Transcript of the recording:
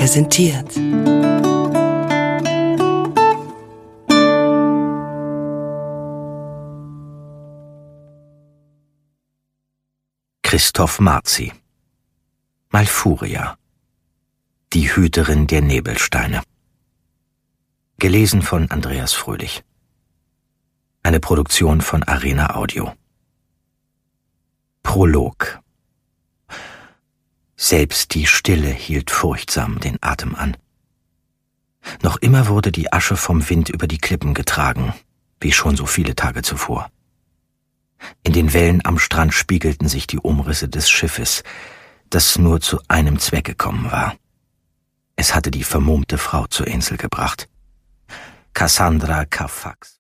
präsentiert. Christoph Marzi. Malfuria. Die Hüterin der Nebelsteine. Gelesen von Andreas Fröhlich. Eine Produktion von Arena Audio. Prolog. Selbst die Stille hielt furchtsam den Atem an. Noch immer wurde die Asche vom Wind über die Klippen getragen, wie schon so viele Tage zuvor. In den Wellen am Strand spiegelten sich die Umrisse des Schiffes, das nur zu einem Zweck gekommen war. Es hatte die vermummte Frau zur Insel gebracht. Cassandra Carfax.